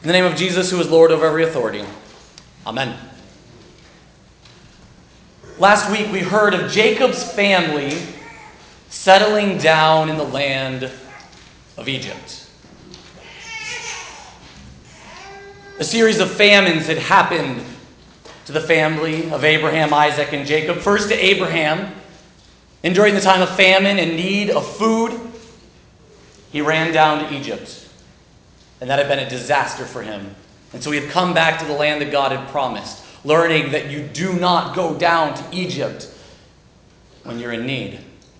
In the name of Jesus, who is Lord over every authority. Amen. Last week we heard of Jacob's family settling down in the land of Egypt. A series of famines had happened to the family of Abraham, Isaac, and Jacob. First to Abraham, and during the time of famine and need of food, he ran down to Egypt. And that had been a disaster for him. And so he had come back to the land that God had promised, learning that you do not go down to Egypt when you're in need.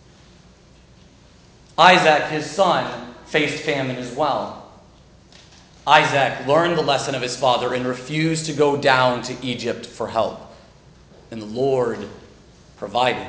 Isaac, his son, faced famine as well. Isaac learned the lesson of his father and refused to go down to Egypt for help. And the Lord provided.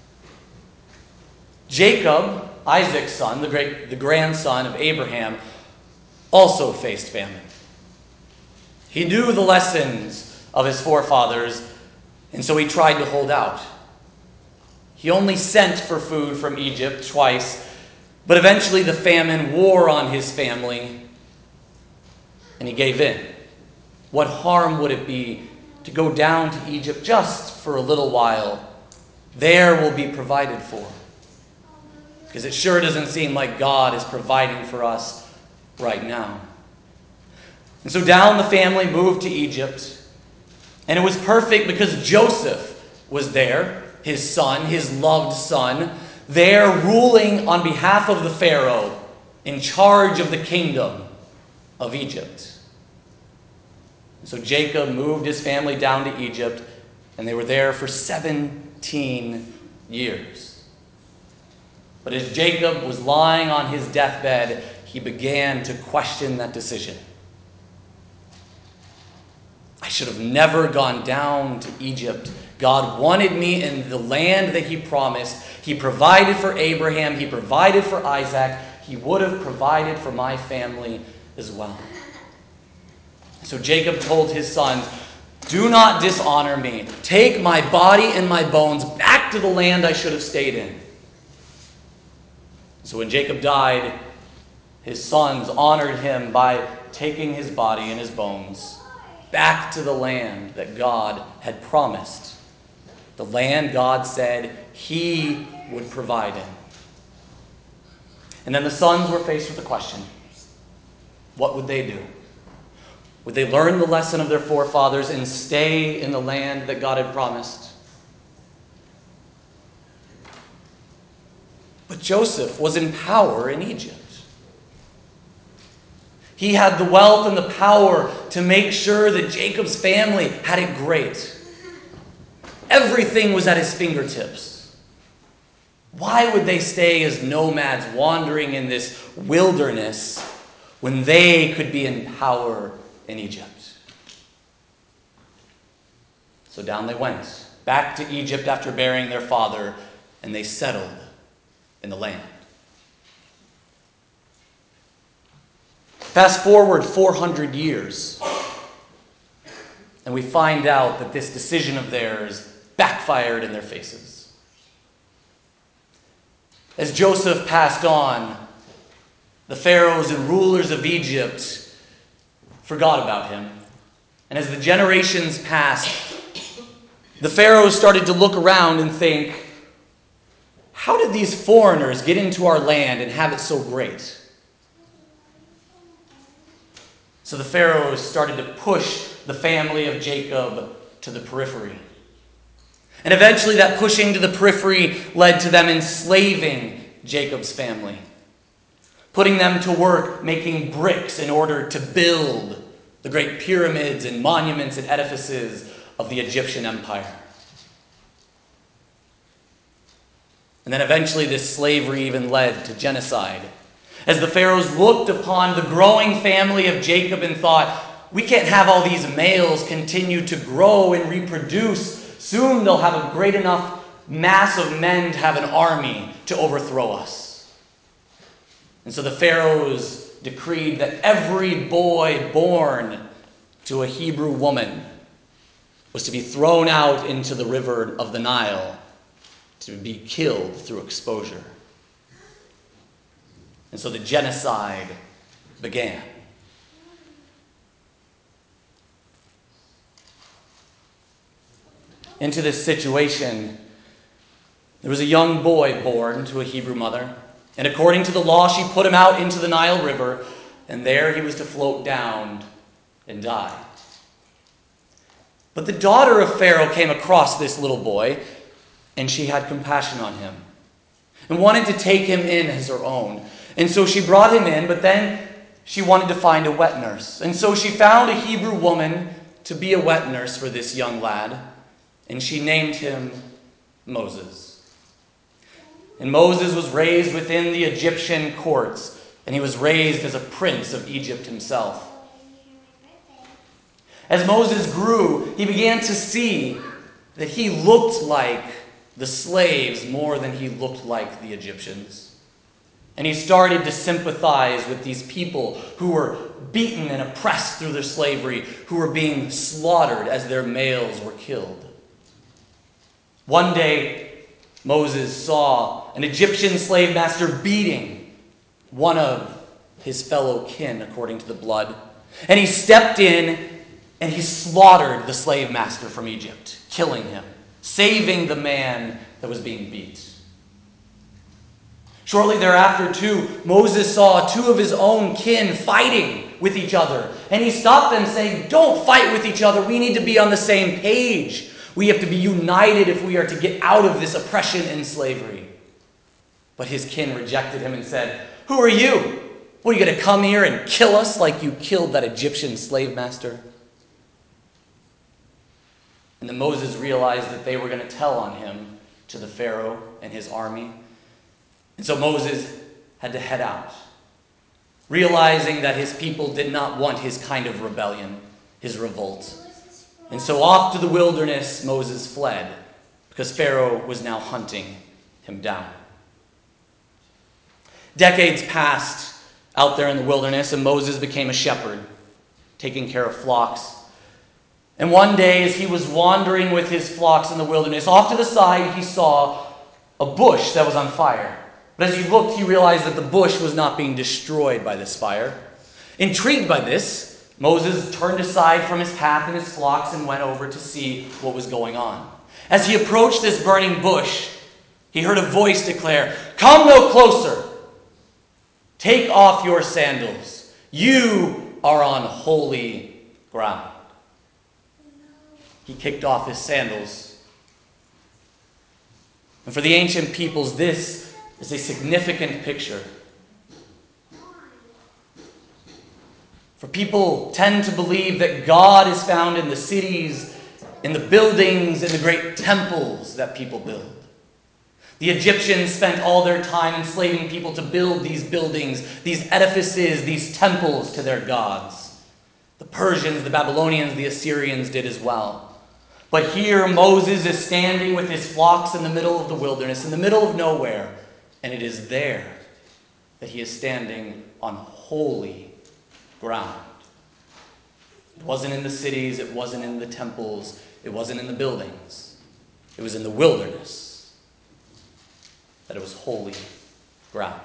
Jacob, Isaac's son, the grandson of Abraham, also faced famine. He knew the lessons of his forefathers, and so he tried to hold out. He only sent for food from Egypt twice, but eventually the famine wore on his family, and he gave in. What harm would it be to go down to Egypt just for a little while? There will be provided for. Because it sure doesn't seem like God is providing for us right now. And so down the family moved to Egypt. And it was perfect because Joseph was there, his son, his loved son, there ruling on behalf of the Pharaoh, in charge of the kingdom of Egypt. So Jacob moved his family down to Egypt, and they were there for 17 years. But as Jacob was lying on his deathbed, he began to question that decision. I should have never gone down to Egypt. God wanted me in the land that he promised. He provided for Abraham. He provided for Isaac. He would have provided for my family as well. So Jacob told his sons, "Do not dishonor me. Take my body and my bones back to the land I should have stayed in." So when Jacob died, his sons honored him by taking his body and his bones back to the land that God had promised. The land God said he would provide in. And then the sons were faced with a question. What would they do? Would they learn the lesson of their forefathers and stay in the land that God had promised? But Joseph was in power in Egypt. He had the wealth and the power to make sure that Jacob's family had it great. Everything was at his fingertips. Why would they stay as nomads wandering in this wilderness when they could be in power in Egypt? So down they went, back to Egypt after burying their father, and they settled in the land. Fast forward 400 years, and we find out that this decision of theirs backfired in their faces. As Joseph passed on, the pharaohs and rulers of Egypt forgot about him. And as the generations passed, the pharaohs started to look around and think, how did these foreigners get into our land and have it so great? So the pharaohs started to push the family of Jacob to the periphery. And eventually that pushing to the periphery led to them enslaving Jacob's family, putting them to work making bricks in order to build the great pyramids and monuments and edifices of the Egyptian empire. And then eventually this slavery even led to genocide, as the pharaohs looked upon the growing family of Jacob and thought, we can't have all these males continue to grow and reproduce. Soon they'll have a great enough mass of men to have an army to overthrow us. And so the pharaohs decreed that every boy born to a Hebrew woman was to be thrown out into the river of the Nile to be killed through exposure. And so the genocide began. into this situation. There was a young boy born to a Hebrew mother, and according to the law, she put him out into the Nile River, and there he was to float down and die. But the daughter of Pharaoh came across this little boy, and she had compassion on him and wanted to take him in as her own. And so she brought him in, but then she wanted to find a wet nurse. And so she found a Hebrew woman to be a wet nurse for this young lad, and she named him Moses. And Moses was raised within the Egyptian courts, and he was raised as a prince of Egypt himself. As Moses grew, he began to see that he looked like the slaves more than he looked like the Egyptians. And he started to sympathize with these people who were beaten and oppressed through their slavery, who were being slaughtered as their males were killed. One day, Moses saw an Egyptian slave master beating one of his fellow kin according to the blood. And he stepped in and he slaughtered the slave master from Egypt, killing him, saving the man that was being beat. Shortly thereafter, too, Moses saw two of his own kin fighting with each other. And he stopped them saying, "Don't fight with each other. We need to be on the same page. We have to be united if we are to get out of this oppression and slavery." But his kin rejected him and said, "Who are you? What, are you going to come here and kill us like you killed that Egyptian slave master?" And then Moses realized that they were going to tell on him to the Pharaoh and his army. And so Moses had to head out, realizing that his people did not want his kind of rebellion, his revolt. And so off to the wilderness Moses fled, because Pharaoh was now hunting him down. Decades passed out there in the wilderness, and Moses became a shepherd, taking care of flocks. And one day, as he was wandering with his flocks in the wilderness, off to the side he saw a bush that was on fire. But as he looked, he realized that the bush was not being destroyed by this fire. Intrigued by this, Moses turned aside from his path and his flocks and went over to see what was going on. As he approached this burning bush, he heard a voice declare, "Come no closer. Take off your sandals. You are on holy ground." He kicked off his sandals. And for the ancient peoples, this is a significant picture. For people tend to believe that God is found in the cities, in the buildings, in the great temples that people build. The Egyptians spent all their time enslaving people to build these buildings, these edifices, these temples to their gods. The Persians, the Babylonians, the Assyrians did as well. But here Moses is standing with his flocks in the middle of the wilderness, in the middle of nowhere, and it is there that he is standing on holy ground. It wasn't in the cities, it wasn't in the temples, it wasn't in the buildings. It was in the wilderness that it was holy ground.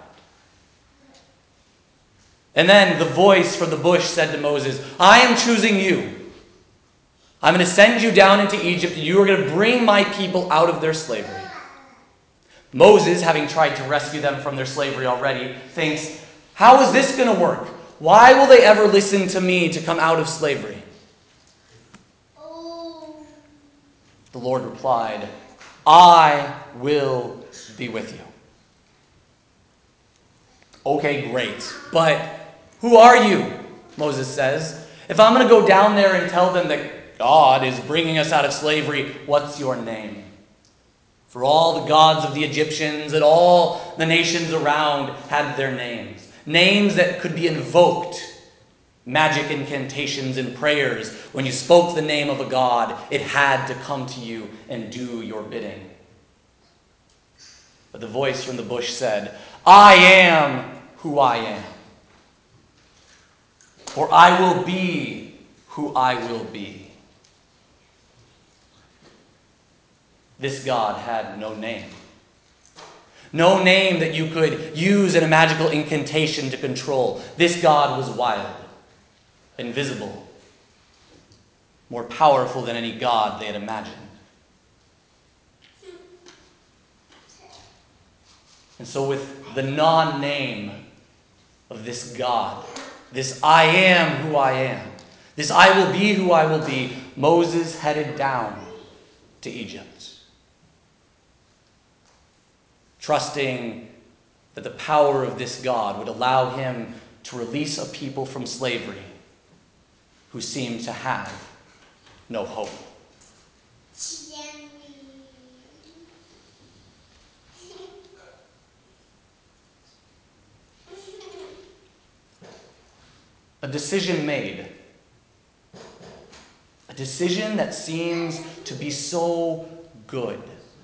And then the voice from the bush said to Moses, "I am choosing you. I'm going to send you down into Egypt, and you are going to bring my people out of their slavery." Moses, having tried to rescue them from their slavery already, thinks, "How is this going to work? Why will they ever listen to me to come out of slavery?" The Lord replied, "I will be with you." Okay, great. But who are you? Moses says. "If I'm going to go down there and tell them that God is bringing us out of slavery, what's your name?" For all the gods of the Egyptians and all the nations around had their names. Names that could be invoked. Magic incantations and prayers. When you spoke the name of a god, it had to come to you and do your bidding. But the voice from the bush said, "I am who I am. Or I will be who I will be." This God had no name. No name that you could use in a magical incantation to control. This God was wild, invisible, more powerful than any god they had imagined. And so with the non-name of this God, this I am who I am, this I will be who I will be, Moses headed down to Egypt, trusting that the power of this God would allow him to release a people from slavery who seemed to have no hope. A decision made. A decision that seems to be so good.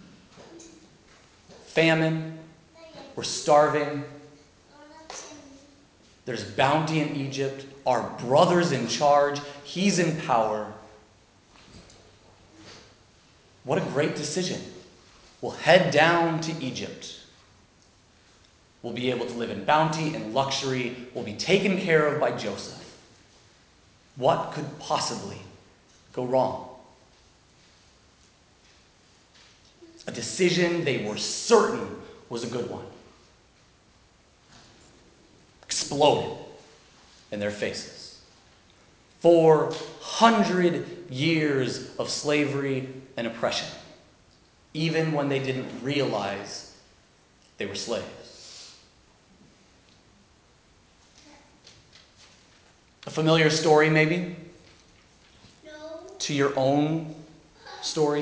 Famine. We're starving. There's bounty in Egypt. Our brother's in charge. He's in power. What a great decision. We'll head down to Egypt. We'll be able to live in bounty and luxury. We'll be taken care of by Joseph. What could possibly go wrong? A decision they were certain was a good one. Exploded in their faces. 400 years of slavery and oppression, even when they didn't realize they were slaves. A familiar story, maybe? No. To your own story?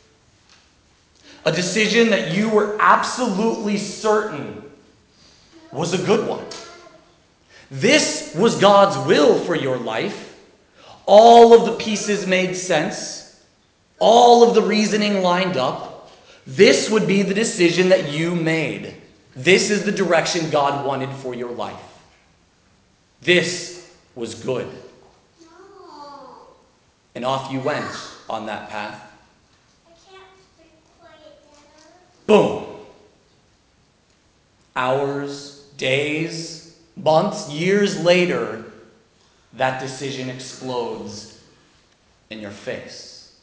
A decision that you were absolutely certain was a good one. This was God's will for your life. All of the pieces made sense. All of the reasoning lined up. This would be the decision that you made. This is the direction God wanted for your life. This was good. No. And off you went on that path. I can't be quiet, Dad. Boom. Hours, days, months, years later, that decision explodes in your face.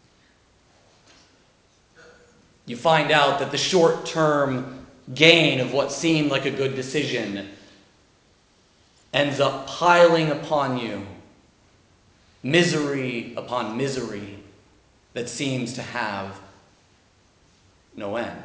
You find out that the short-term gain of what seemed like a good decision ends up piling upon you misery upon misery that seems to have no end.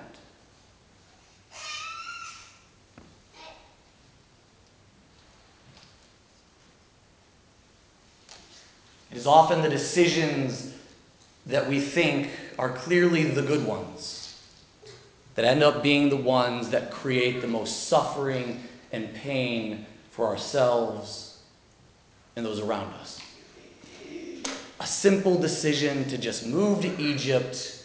It is often the decisions that we think are clearly the good ones that end up being the ones that create the most suffering and pain for ourselves and those around us. A simple decision to just move to Egypt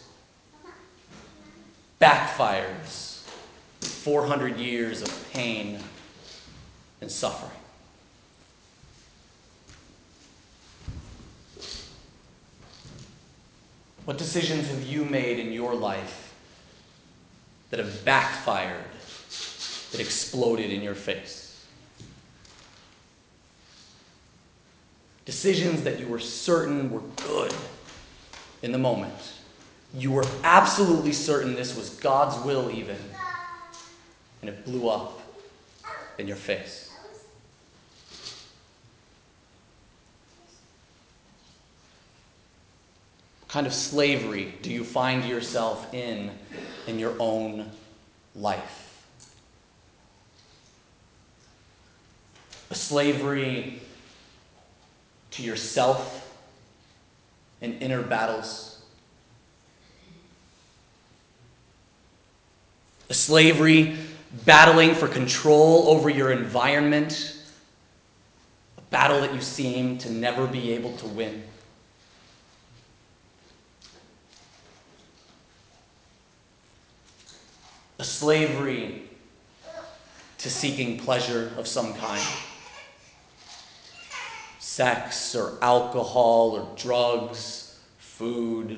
backfires 400 years of pain and suffering. What decisions have you made in your life that have backfired, that exploded in your face? Decisions that you were certain were good in the moment. You were absolutely certain this was God's will even, and it blew up in your face. What kind of slavery do you find yourself in your own life? A slavery to yourself and inner battles. A slavery battling for control over your environment. A battle that you seem to never be able to win. A slavery to seeking pleasure of some kind. Sex or alcohol or drugs, food.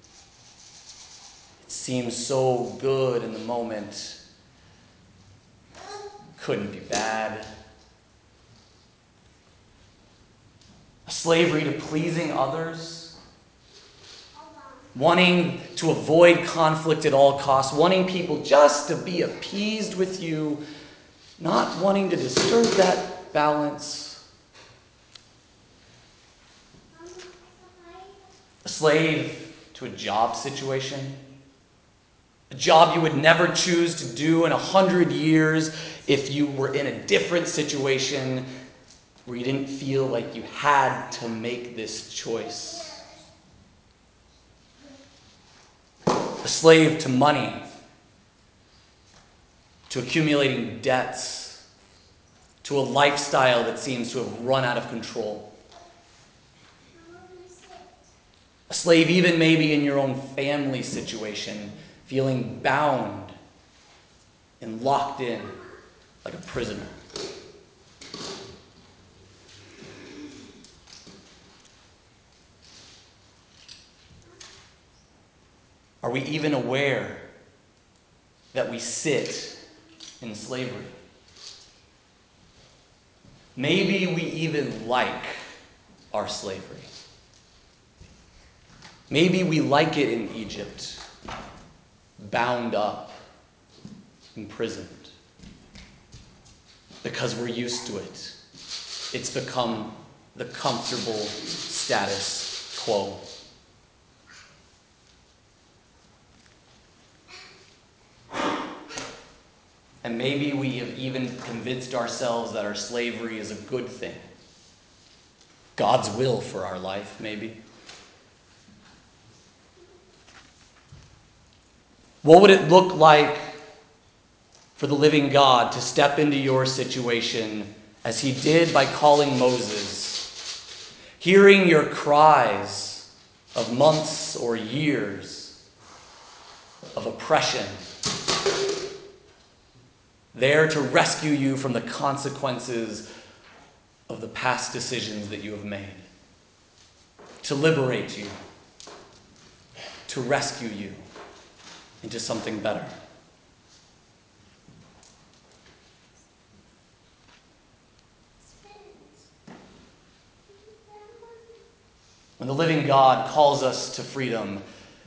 It seems so good in the moment. Couldn't be bad. A slavery to pleasing others. Wanting to avoid conflict at all costs, wanting people just to be appeased with you, not wanting to disturb that balance. A slave to a job situation. A job you would never choose to do in 100 years if you were in a different situation where you didn't feel like you had to make this choice. A slave to money, to accumulating debts, to a lifestyle that seems to have run out of control. A slave even maybe in your own family situation, feeling bound and locked in like a prisoner. Are we even aware that we sit in slavery? Maybe we even like our slavery. Maybe we like it in Egypt, bound up, imprisoned, because we're used to it. It's become the comfortable status quo. And maybe we have even convinced ourselves that our slavery is a good thing. God's will for our life, maybe. What would it look like for the living God to step into your situation as he did by calling Moses, hearing your cries of months or years of oppression, there to rescue you from the consequences of the past decisions that you have made, to liberate you, to rescue you into something better? When the living God calls us to freedom,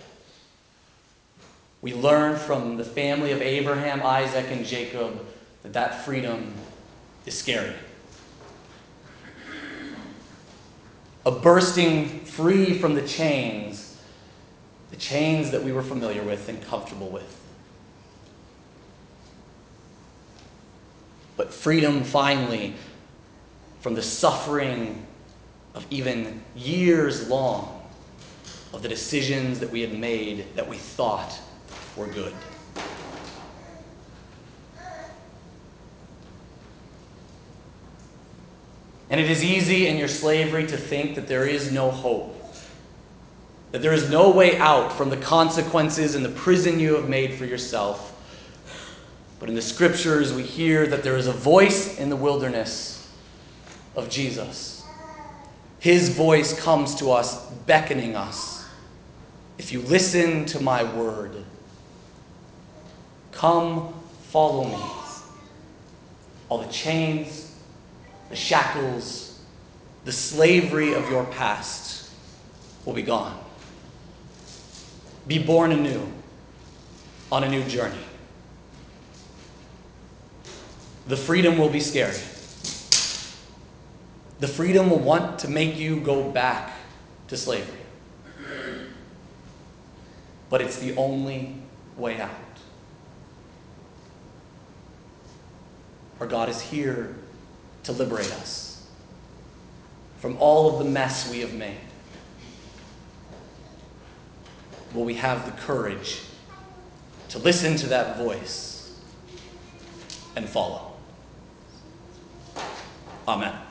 we learn from the family of Abraham, Isaac, and Jacob that freedom is scary. A bursting free from the chains that we were familiar with and comfortable with. But freedom finally from the suffering of even years long of the decisions that we had made that we thought were good. And it is easy in your slavery to think that there is no hope, that there is no way out from the consequences and the prison you have made for yourself. But in the scriptures, we hear that there is a voice in the wilderness of Jesus. His voice comes to us, beckoning us. If you listen to my word, come, follow me. All the chains, the shackles, the slavery of your past will be gone. Be born anew on a new journey. The freedom will be scary. The freedom will want to make you go back to slavery. But it's the only way out. Our God is here to liberate us from all of the mess we have made. Will we have the courage to listen to that voice and follow? Amen.